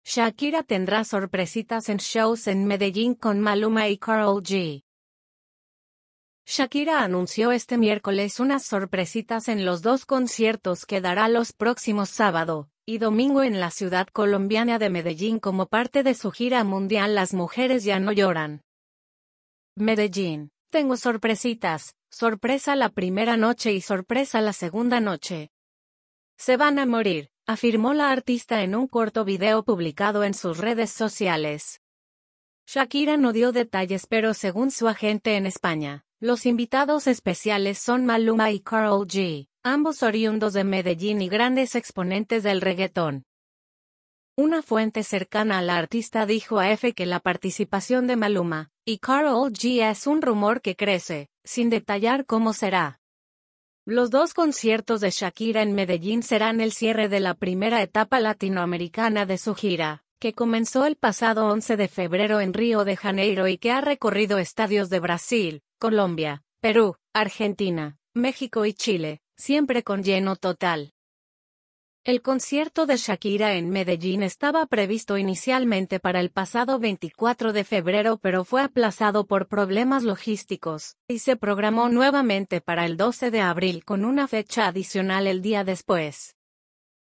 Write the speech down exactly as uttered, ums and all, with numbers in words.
Shakira tendrá sorpresitas en shows en Medellín con Maluma y Karol G. Shakira anunció este miércoles unas sorpresitas en los dos conciertos que dará los próximos sábado y domingo en la ciudad colombiana de Medellín como parte de su gira mundial Las mujeres ya no lloran. Medellín, tengo sorpresitas, sorpresa la primera noche y sorpresa la segunda noche. Se van a morir, afirmó la artista en un corto video publicado en sus redes sociales. Shakira no dio detalles, pero según su agente en España, los invitados especiales son Maluma y Karol G, ambos oriundos de Medellín y grandes exponentes del reggaetón. Una fuente cercana a la artista dijo a F que la participación de Maluma y Karol G es un rumor que crece, sin detallar cómo será. Los dos conciertos de Shakira en Medellín serán el cierre de la primera etapa latinoamericana de su gira, que comenzó el pasado once de febrero en Río de Janeiro y que ha recorrido estadios de Brasil, Colombia, Perú, Argentina, México y Chile, siempre con lleno total. El concierto de Shakira en Medellín estaba previsto inicialmente para el pasado veinticuatro de febrero, pero fue aplazado por problemas logísticos, y se programó nuevamente para el doce de abril con una fecha adicional el día después.